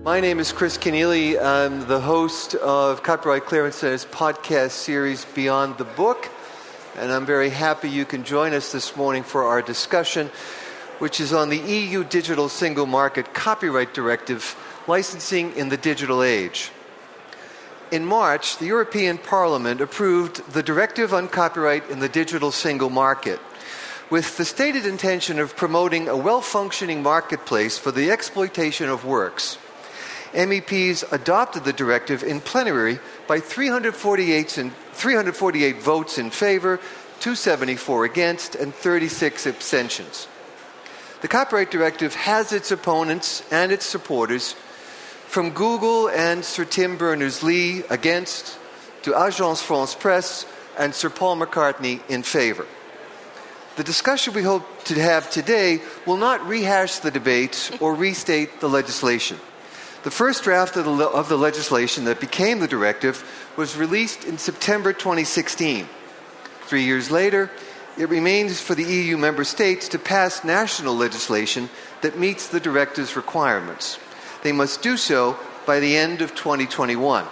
My name is Chris Keneally. I'm the host of Copyright Clearance Center's podcast series Beyond the Book, and I'm very happy you can join us this morning for our discussion, which is on the EU Digital Single Market Copyright Directive, Licensing in the Digital Age. In March, the European Parliament approved the Directive on Copyright in the Digital Single Market, with the stated intention of promoting a well-functioning marketplace for the exploitation of works. MEPs adopted the directive in plenary by 348 votes in favor, 274 against, and 36 abstentions. The Copyright Directive has its opponents and its supporters, from Google and Sir Tim Berners-Lee against, to Agence France-Presse and Sir Paul McCartney in favor. The discussion we hope to have today will not rehash the debate or restate the legislation. The first draft of the legislation that became the directive was released in September 2016. 3 years later, it remains for the EU member states to pass national legislation that meets the directive's requirements. They must do so by the end of 2021.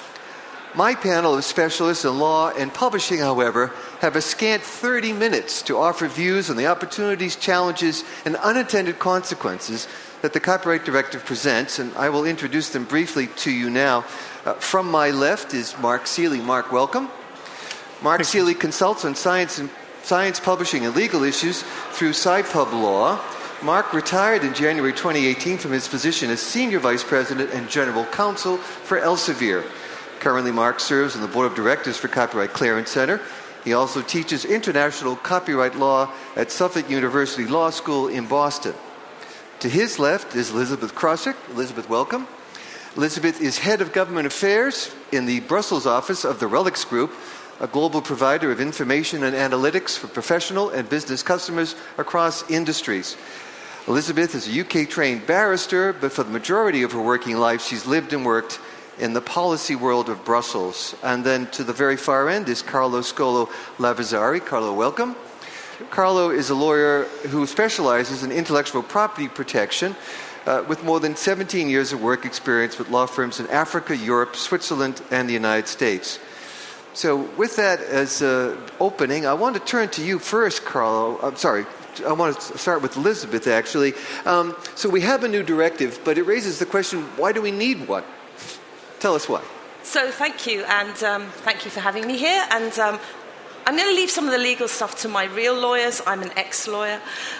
My panel of specialists in law and publishing, however, have a scant 30 minutes to offer views on the opportunities, challenges, and unintended consequences that the Copyright Directive presents, and I will introduce them briefly to you now. From my left is Mark Seeley. Mark, welcome. Mark Seeley consults on science publishing and legal issues through SciPub Law. Mark retired in January 2018 from his position as Senior Vice President and General Counsel for Elsevier. Currently, Mark serves on the Board of Directors for Copyright Clearance Center. He also teaches international copyright law at Suffolk University Law School in Boston. To his left is Elizabeth Krosick. Elizabeth, welcome. Elizabeth is Head of Government Affairs in the Brussels office of the RELX Group, a global provider of information and analytics for professional and business customers across industries. Elizabeth is a UK-trained barrister, but for the majority of her working life, she's lived and worked in the policy world of Brussels. And then to the very far end is Carlo Scolo Lavizzari. Carlo, welcome. Carlo is a lawyer who specializes in intellectual property protection with more than 17 years of work experience with law firms in Africa, Europe, Switzerland, and the United States. So with that as an opening, I want to turn to you first, Carlo. I want to start with Elizabeth, actually. So we have a new directive, but it raises the question, why do we need one? Tell us why. So thank you, and thank you for having me here. And I'm going to leave some of the legal stuff to my real lawyers. I'm an ex-lawyer.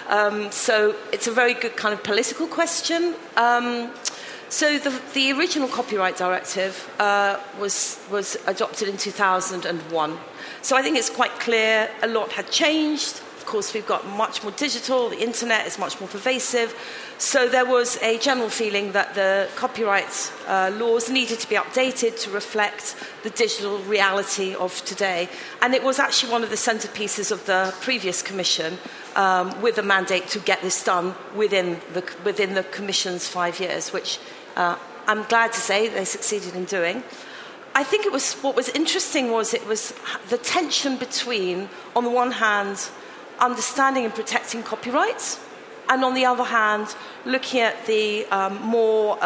So it's a very good kind of political question. So the original Copyright Directive was adopted in 2001. So I think it's quite clear a lot had changed. Of course, we've got much more digital. The internet is much more pervasive. So there was a general feeling that the copyright laws needed to be updated to reflect the digital reality of today. And it was actually one of the centerpieces of the previous commission with a mandate to get this done within the commission's 5 years, which I'm glad to say they succeeded in doing. I think what was interesting was it was the tension between, on the one hand, understanding and protecting copyrights, and on the other hand, looking at the more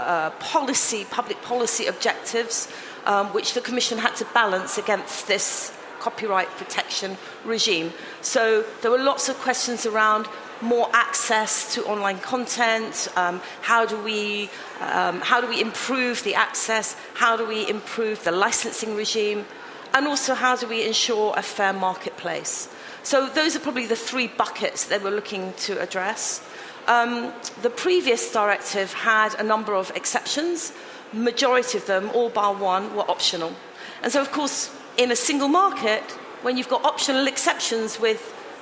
public policy objectives, which the Commission had to balance against this copyright protection regime. So there were lots of questions around more access to online content. How do we improve the access? How do we improve the licensing regime? And also, how do we ensure a fair marketplace? So those are probably the three buckets that we're looking to address. The previous directive had a number of exceptions. Majority of them, all bar one, were optional. And so, of course, in a single market, when you've got optional exceptions with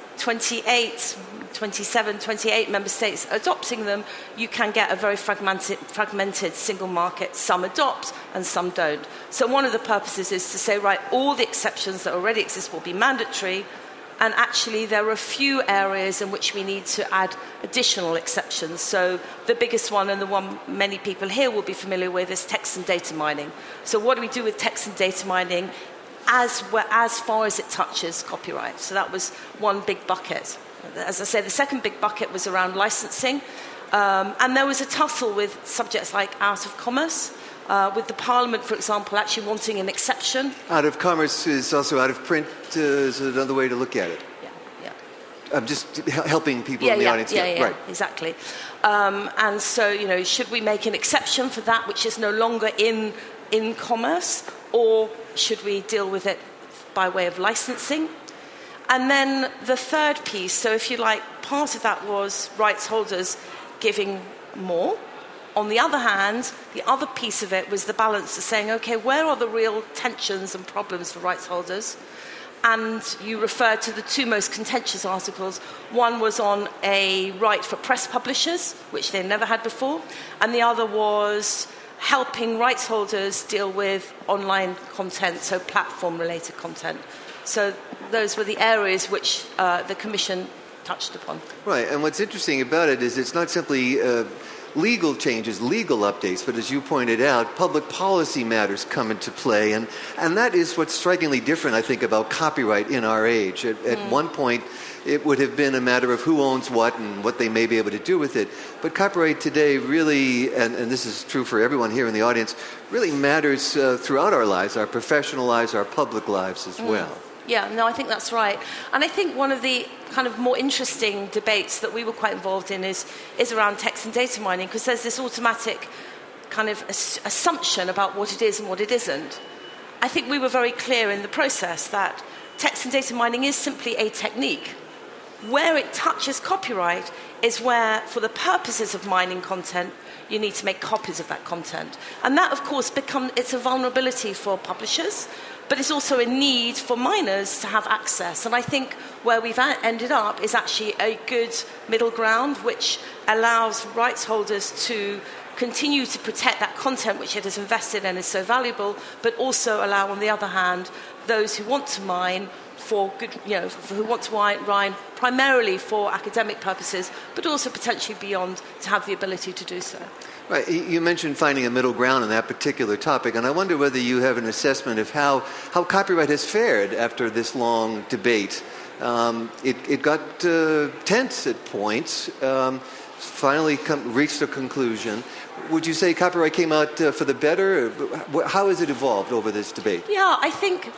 27, 28 member states adopting them, you can get a very fragmented single market. Some adopt and some don't. So one of the purposes is to say, right, all the exceptions that already exist will be mandatory, and actually there are a few areas in which we need to add additional exceptions. So the biggest one, and the one many people here will be familiar with, is text and data mining. So what do we do with text and data mining as far as it touches copyright? So that was one big bucket. As I say, the second big bucket was around licensing. And there was a tussle with subjects like out of commerce, with the Parliament, for example, actually wanting an exception. Out of commerce is also out of print, is another way to look at it. Yeah. I'm just helping people in the audience. Yeah, right. Exactly. And so, should we make an exception for that which is no longer in commerce, or should we deal with it by way of licensing? And then the third piece, so if you like, part of that was rights holders giving more. On the other hand, the other piece of it was the balance of saying, okay, where are the real tensions and problems for rights holders? And you referred to the two most contentious articles. One was on a right for press publishers, which they never had before, and the other was helping rights holders deal with online content, so platform-related content. So those were the areas which the Commission touched upon. Right, and what's interesting about it is it's not simply legal changes, legal updates, but as you pointed out, public policy matters come into play, and that is what's strikingly different, I think, about copyright in our age. At one point, it would have been a matter of who owns what and what they may be able to do with it. But copyright today really, and this is true for everyone here in the audience, really matters throughout our lives, our professional lives, our public lives as well. Yeah, no, I think that's right. And I think one of the kind of more interesting debates that we were quite involved in is around text and data mining, because there's this automatic kind of assumption about what it is and what it isn't. I think we were very clear in the process that text and data mining is simply a technique. Where it touches copyright is where, for the purposes of mining content, you need to make copies of that content. And that, of course, it's a vulnerability for publishers, but it's also a need for miners to have access. And I think where we've ended up is actually a good middle ground, which allows rights holders to continue to protect that content which it has invested in is so valuable, but also allow, on the other hand, those who want to mine for good, who want to mine primarily for academic purposes, but also potentially beyond, to have the ability to do so. Right. You mentioned finding a middle ground on that particular topic, and I wonder whether you have an assessment of how copyright has fared after this long debate. It got tense at points, finally reached a conclusion. Would you say copyright came out for the better? How has it evolved over this debate? Yeah, I think,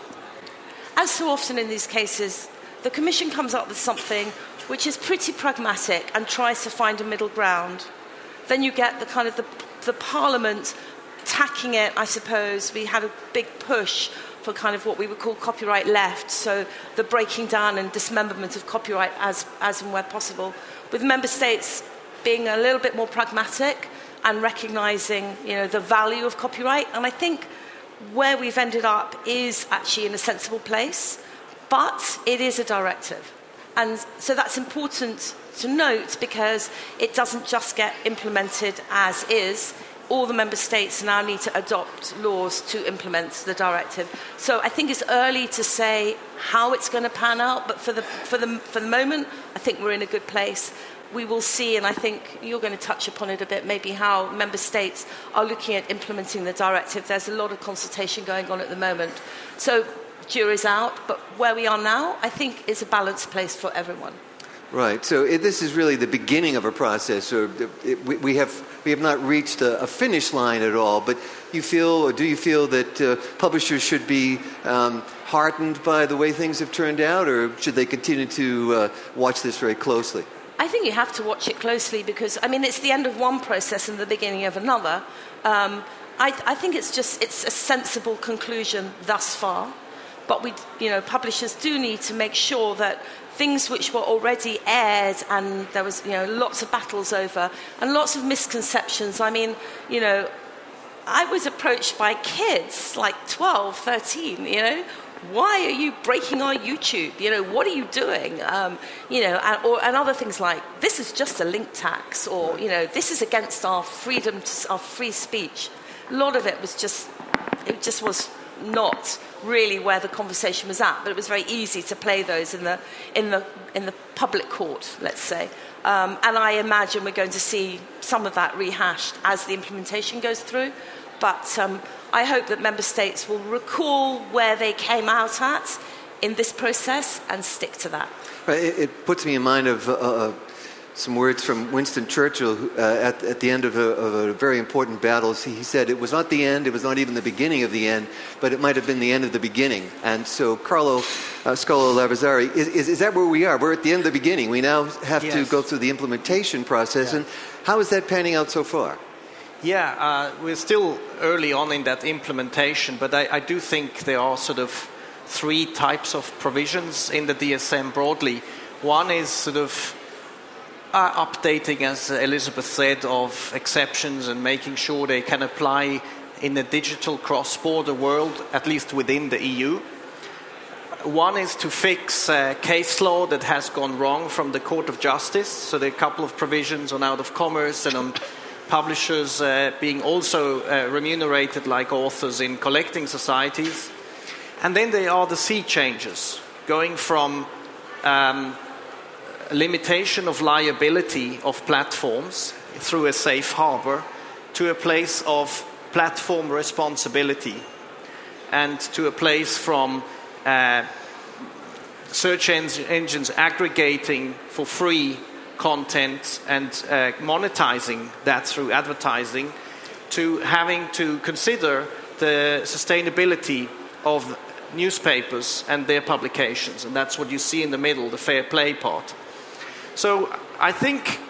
as so often in these cases, the Commission comes up with something which is pretty pragmatic and tries to find a middle ground. Then you get the kind of the Parliament tacking it, I suppose. We had a big push for kind of what we would call copyright left, so the breaking down and dismemberment of copyright as and where possible, with member states being a little bit more pragmatic and recognising, the value of copyright. And I think where we've ended up is actually in a sensible place, but it is a directive. And so that's important to note, because it doesn't just get implemented as is. All the member states now need to adopt laws to implement the directive. So I think it's early to say how it's going to pan out, but for the moment, I think we're in a good place. We will see, and I think you're going to touch upon it a bit, maybe how member states are looking at implementing the directive. There's a lot of consultation going on at the moment. So jury's out, but where we are now, I think, is a balanced place for everyone. Right. So this is really the beginning of a process. So we have not reached a finish line at all. But do you feel that publishers should be heartened by the way things have turned out, or should they continue to watch this very closely? I think you have to watch it closely, because it's the end of one process and the beginning of another. I think it's a sensible conclusion thus far. But publishers do need to make sure that things which were already aired, and there was lots of battles over and lots of misconceptions. I was approached by kids like 12, 13, why are you breaking our YouTube? What are you doing? And other things like, this is just a link tax, or, this is against our freedom, our free speech. A lot of it was just was not really where the conversation was at, but it was very easy to play those in the public court, let's say. And I imagine we're going to see some of that rehashed as the implementation goes through. But I hope that member states will recall where they came out at in this process and stick to that. Right. It puts me in mind of some words from Winston Churchill at the end of a very important battle. He said, it was not the end, it was not even the beginning of the end, but it might have been the end of the beginning. And so, Carlo Scolo Lavezzari, is that where we are? We're at the end of the beginning. We now have to go through the implementation process. And how is that panning out so far? Yeah, we're still early on in that implementation, but I do think there are sort of three types of provisions in the DSM broadly. One is sort of updating, as Elizabeth said, of exceptions and making sure they can apply in a digital cross-border world, at least within the EU. One is to fix case law that has gone wrong from the Court of Justice. So there are a couple of provisions on out of commerce and on publishers being also remunerated like authors in collecting societies. And then there are the sea changes, going from limitation of liability of platforms through a safe harbor to a place of platform responsibility, and to a place from search engines aggregating for free content and monetizing that through advertising, to having to consider the sustainability of newspapers and their publications. And that's what you see in the middle, the fair play part. So I think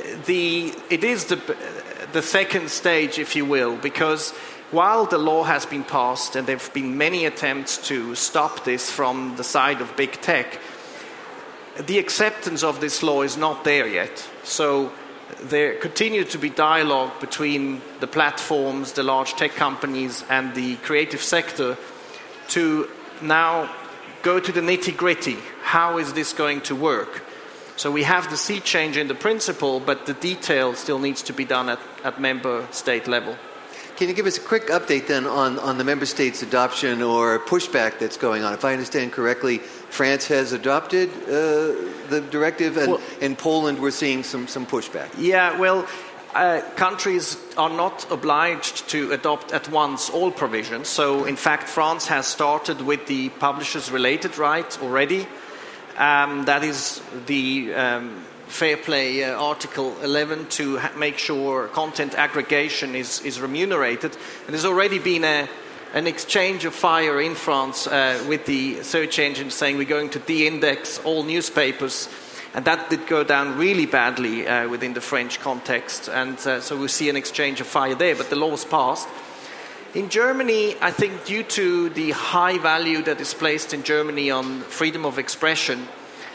it is the second stage, if you will, because while the law has been passed and there have been many attempts to stop this from the side of big tech, the acceptance of this law is not there yet. So there continues to be dialogue between the platforms, the large tech companies, and the creative sector to now go to the nitty-gritty. How is this going to work? So we have the sea change in the principle, but the detail still needs to be done at member state level. Can you give us a quick update then on the member states' adoption or pushback that's going on? If I understand correctly, France has adopted the directive, and in Poland we're seeing some pushback. Yeah, well, countries are not obliged to adopt at once all provisions. So, in fact, France has started with the publishers-related right already. That is the Fair Play Article 11 to make sure content aggregation is remunerated. And there's already been an exchange of fire in France with the search engine saying we're going to de-index all newspapers. And that did go down really badly within the French context. And so we see an exchange of fire there, but the law was passed. In Germany, I think due to the high value that is placed in Germany on freedom of expression,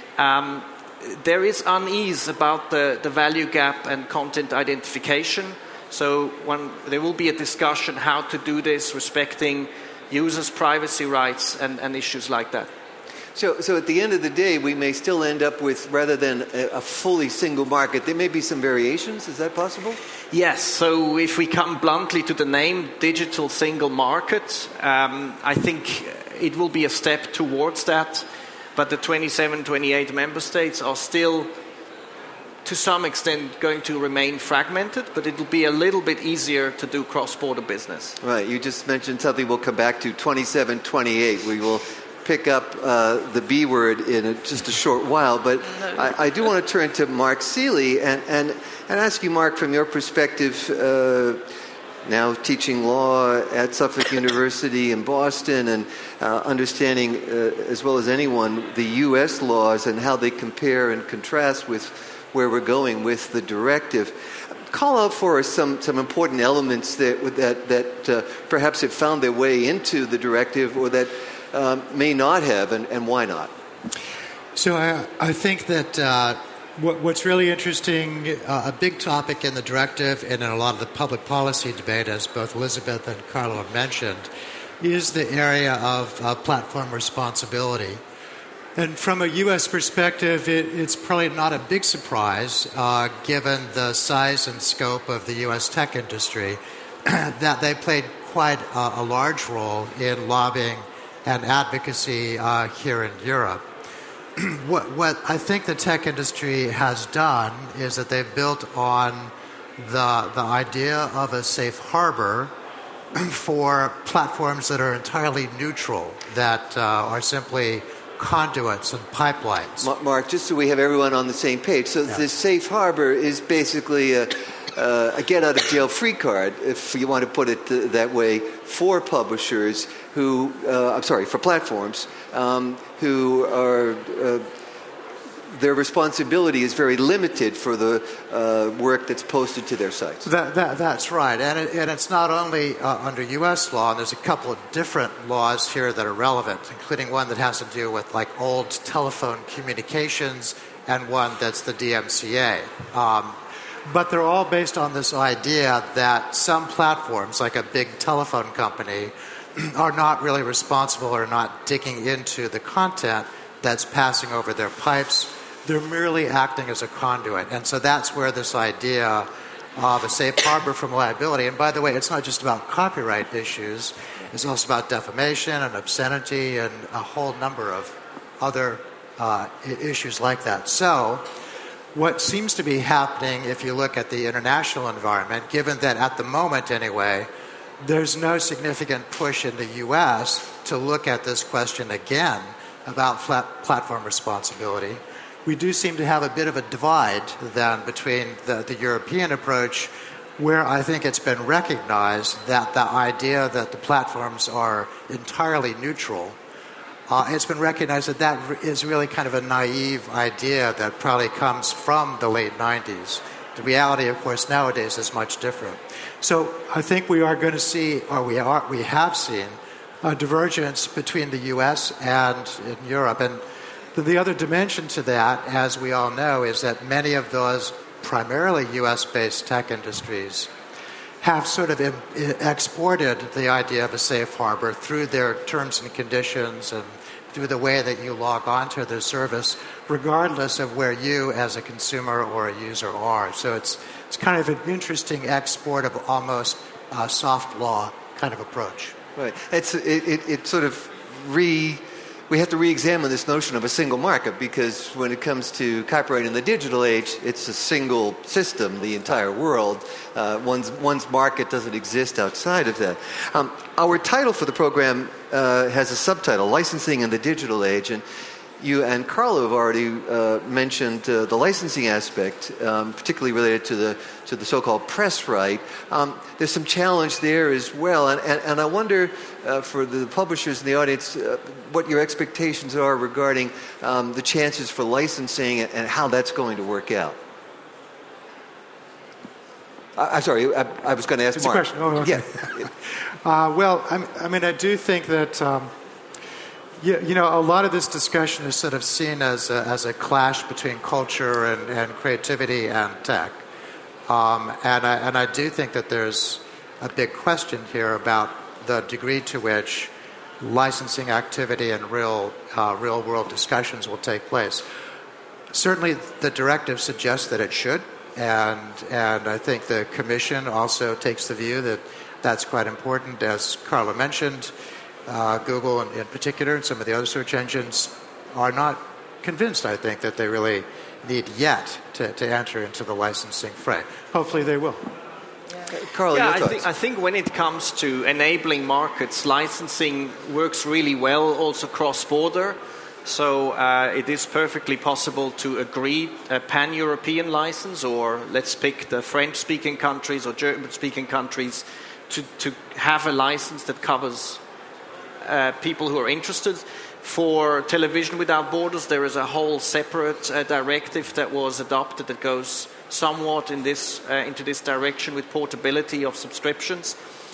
there is unease about the value gap and content identification. So there will be a discussion how to do this, respecting users' privacy rights and issues like that. So at the end of the day, we may still end up with, rather than a fully single market, there may be some variations. Is that possible? Yes. So if we come bluntly to the name digital single market, I think it will be a step towards that. But the 27, 28 member states are still, to some extent, going to remain fragmented, but it will be a little bit easier to do cross-border business. Right. You just mentioned something we'll come back to, 27, 28. We will pick up the B word in just a short while, but I do want to turn to Mark Seeley and ask you, Mark, from your perspective, now teaching law at Suffolk University in Boston and understanding as well as anyone the U.S. laws and how they compare and contrast with where we're going with the directive. Call out for us some important elements that perhaps have found their way into the directive or that may not have, and why not? So I think that what's really interesting, a big topic in the directive and in a lot of the public policy debate, as both Elizabeth and Carlo have mentioned, is the area of platform responsibility. And from a U.S. perspective, it's probably not a big surprise, given the size and scope of the U.S. tech industry, that they played quite a large role in lobbying and advocacy here in Europe. What I think the tech industry has done is that they've built on the idea of a safe harbor for platforms that are entirely neutral, that are simply conduits and pipelines. Mark, just so we have everyone on the same page, so this safe harbor is basically a get-out-of-jail-free card, if you want to put it that way, for publishers who, for platforms who are, their responsibility is very limited for the work that's posted to their sites. That's right. And it's not only under U.S. law, and there's a couple of different laws here that are relevant, including one that has to do with like old telephone communications and one that's the DMCA. But they're all based on this idea that some platforms, like a big telephone company, are not really responsible or not digging into the content that's passing over their pipes. They're merely acting as a conduit. And so that's where this idea of a safe harbor from liability, and by the way, it's not just about copyright issues, it's also about defamation and obscenity and a whole number of other issues like that. So what seems to be happening, if you look at the international environment, given that at the moment anyway, there's no significant push in the U.S. to look at this question again about platform responsibility, we do seem to have a bit of a divide then between the European approach, where I think it's been recognized that the idea that the platforms are entirely neutral, it's been recognized that that is really kind of a naive idea that probably comes from the late 90s. The reality, of course, nowadays is much different. So I think we are going to see, or we have seen, a divergence between the U.S. and in Europe. And the other dimension to that, as we all know, is that many of those primarily U.S.-based tech industries have sort of exported the idea of a safe harbor through their terms and conditions and through the way that you log on to their service, regardless of where you as a consumer or a user are. So it's kind of an interesting export of almost a soft law kind of approach. Right. It sort of we have to re-examine this notion of a single market, because when it comes to copyright in the digital age, it's a single system, the entire world. One's market doesn't exist outside of that. Our title for the program has a subtitle, Licensing in the Digital Age, and you and Carlo have already mentioned the licensing aspect, particularly related to the so-called press right. There's some challenge there as well, and I wonder for the publishers in the audience what your expectations are regarding the chances for licensing and how that's going to work out. I'm sorry, I was going to ask it's Mark. A question. Oh, okay. Yeah. Well, I mean, I do think that a lot of this discussion is sort of seen as a clash between culture and creativity and tech, and I do think that there's a big question here about the degree to which licensing activity and real world discussions will take place. Certainly, the directive suggests that it should, and I think the Commission also takes the view that that's quite important, as Carlo mentioned. Google in particular and some of the other search engines are not convinced, I think, that they really need yet to enter into the licensing fray. Hopefully they will. Carlo, your thoughts? I think when it comes to enabling markets, licensing works really well also cross-border. So it is perfectly possible to agree a pan-European license, or let's pick the French-speaking countries or German-speaking countries to have a license that covers people who are interested. For Television Without Borders, there is a whole separate directive that was adopted that goes somewhat into this direction with portability of subscriptions.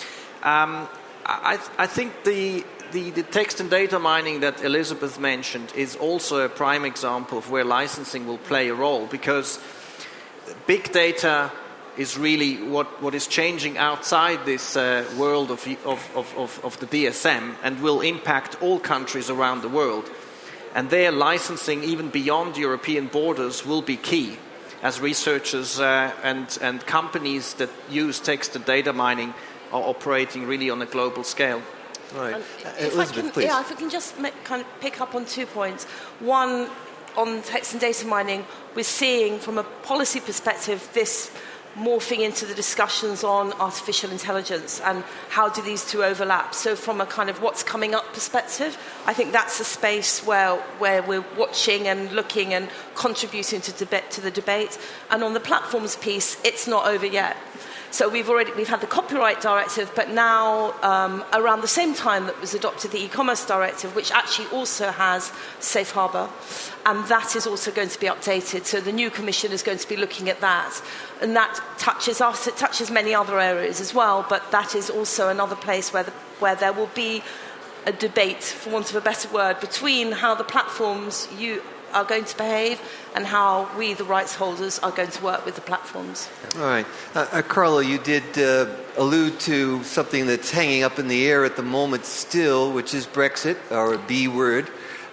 I think the text and data mining that Elizabeth mentioned is also a prime example of where licensing will play a role, because big data is really what is changing outside this world of the DSM and will impact all countries around the world. And their licensing, even beyond European borders, will be key, as researchers and companies that use text and data mining are operating really on a global scale. Right. Elizabeth, please. Yeah, if I can just kind of pick up on 2 points. One, on text and data mining, we're seeing from a policy perspective this morphing into the discussions on artificial intelligence and how do these two overlap. So from a kind of what's coming up perspective, I think that's a space where we're watching and looking and contributing to the debate. And on the platforms piece, it's not over yet. So we've had the copyright directive, but now around the same time that was adopted the e-commerce directive, which actually also has safe harbour, and that is also going to be updated. So the new commission is going to be looking at that, and that touches us. It touches many other areas as well, but that is also another place where there will be a debate, for want of a better word, between how the platforms are going to behave and how we, the rights holders, are going to work with the platforms. All right. Carlo, you did allude to something that's hanging up in the air at the moment still, which is Brexit, or a B word,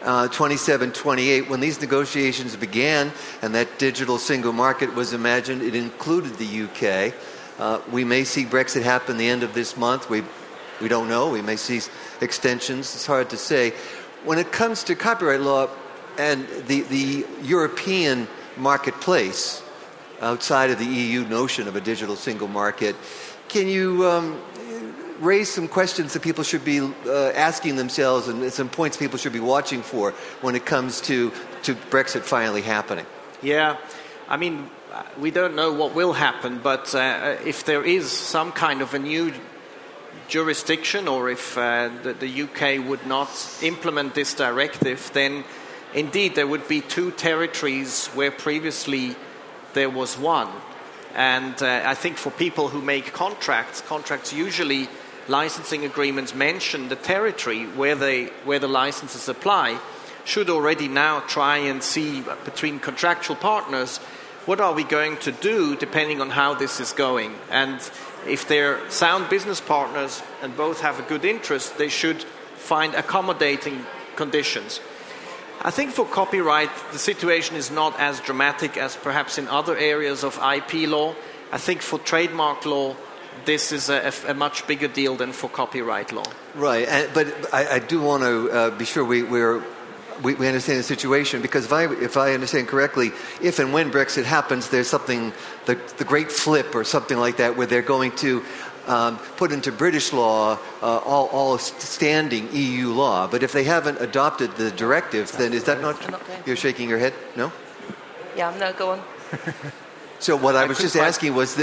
27/28. When these negotiations began and that digital single market was imagined, it included the UK. We may see Brexit happen the end of this month. We don't know. We may see extensions. It's hard to say. When it comes to copyright law, and the European marketplace, outside of the EU notion of a digital single market, can you raise some questions that people should be asking themselves and some points people should be watching for when it comes to Brexit finally happening? Yeah, I mean, we don't know what will happen, but if there is some kind of a new jurisdiction, or if the UK would not implement this directive, then indeed there would be two territories where previously there was one. And I think for people who make contracts usually, licensing agreements mention the territory where the licenses apply. Should already now try and see between contractual partners, what are we going to do depending on how this is going. And if they're sound business partners and both have a good interest, they should find accommodating conditions. I think for copyright, the situation is not as dramatic as perhaps in other areas of IP law. I think for trademark law, this is a much bigger deal than for copyright law. Right, but I do want to be sure we understand the situation, because if I understand correctly, if and when Brexit happens, there's something, the Great Flip or something like that, where they're going to put into British law all standing EU law. But if they haven't adopted the directive, then is that not... You're shaking your head? No? Yeah, no, go on. So what I was just asking was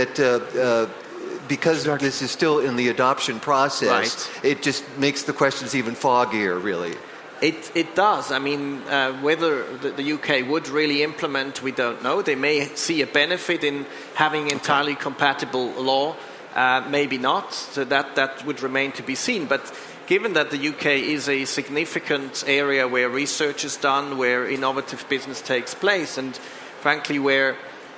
that because this is still in the adoption process, right, it just makes the questions even foggier, really. It does. I mean, whether the UK would really implement, we don't know. They may see a benefit in having entirely compatible law. Maybe not. So that would remain to be seen. But given that the UK is a significant area where research is done, where innovative business takes place, and frankly where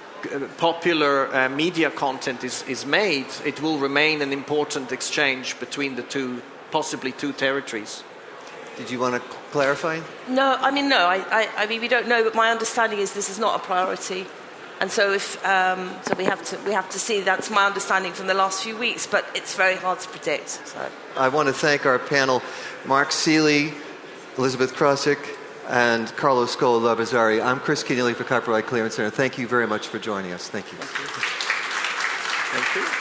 popular media content is made, it will remain an important exchange between the two, possibly two territories. Did you want to clarify? No, I mean, we don't know, but my understanding is this is not a priority. And so so we have to see. That's my understanding from the last few weeks, but it's very hard to predict. So I want to thank our panel, Mark Seeley, Elizabeth Krosik, and Carlos Scola-Lavazari. I'm Chris Keneally for Copyright Clearance Center. Thank you very much for joining us. Thank you. Thank you.